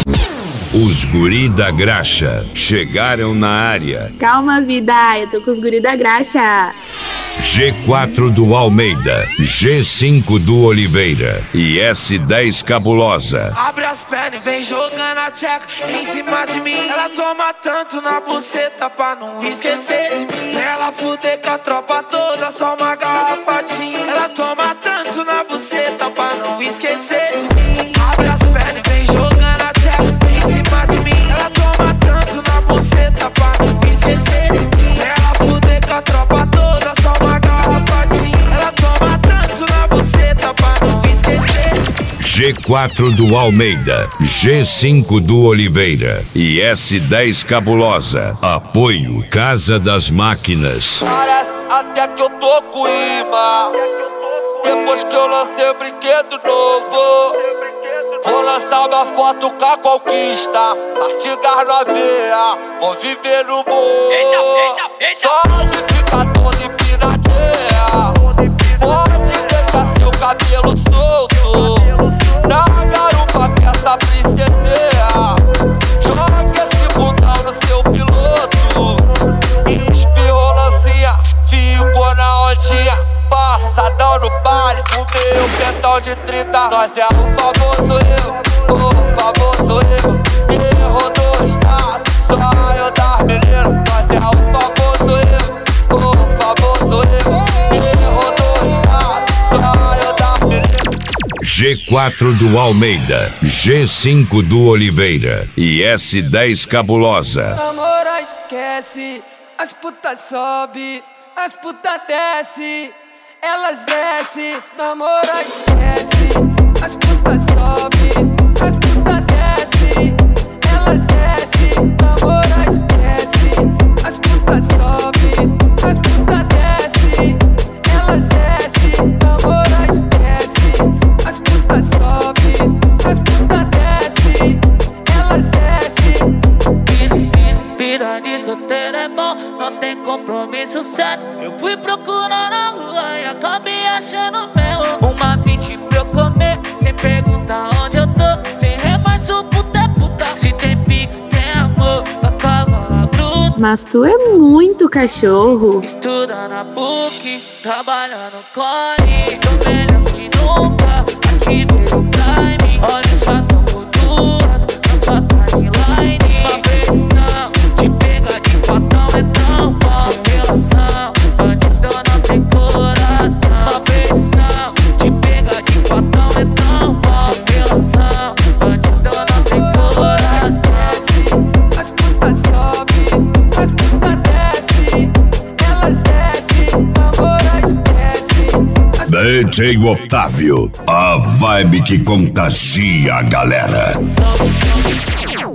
Os guri da graxa chegaram na área. Calma, vida, eu tô com os guri da graxa. G4 do Almeida, G5 do Oliveira e S10 Cabulosa. Abre as pernas e vem jogando a tcheca em cima de mim. Ela toma tanto na buceta pra não esquecer de mim. Ela fuder com a tropa toda, só uma garrafa de gin. Ela toma tanto na buceta pra não esquecer de mim. Abre as pernas e vem jogando a tcheca em cima de mim. Ela toma tanto na buceta pra não esquecer de mim. Ela fuder com a tropa toda, só uma garrafa de gin. Ela toma tanto na buceta pra não esquecer. G4 do Almeida, G5 do Oliveira e S10 Cabulosa. Apoio Casa das Máquinas. Parece até que eu tô com imã. Depois que eu lancei o brinquedo novo, vou lançar uma foto com a conquista. Mastigar na veia, vou viver no morro. Só que fica todo empinadinha. Pode deixar seu cabelo solto. Na garupa que essa princesinha. Joga esse bundão no seu piloto. Espirrou lancinha, ficou na ondinha. Passadão no baile, com meu pentão de 30. Nós é o famoso eu, o famoso eu. Erro do estado, sonho das meninas. Nós é o famoso eu, o famoso eu. Erro do estado, sonho das meninas. G4 do Almeida, G5 do Oliveira e S10 Cabulosa. Namora esquece, as putas sobe, as putas desce. Elas desce, namora esquece, as putas sobe, as putas desce. Elas desce, namora esquece, as putas sobe, as putas desce. Elas desce, namora esquece, as putas sobe, as putas desce. Elas desce. Pira de solteiro é bom, não tem compromisso sério. Eu fui procurar na rua e acabei achando meu. Uma bitch pra eu comer, sem perguntar onde eu tô. Sem remorso, puta é puta. Se tem pix, tem amor, pra cavalo bruto. Mas tu é muito cachorro. Estuda na PUC, trabalhando no core. Tô melhor que nunca, aqui veio o time. Olha só, tão gorduras, na sua timeline. Uma petição, te pega de fatão é tão bom. Sem relação, bandido não tem coração. Uma petição, te pega de fatão é tão bom. Sem relação, bandido não tem coração. As putas sobe, as putas desce. Elas desce, namora esquece. DJ Otávio, a vibe que contagia a galera.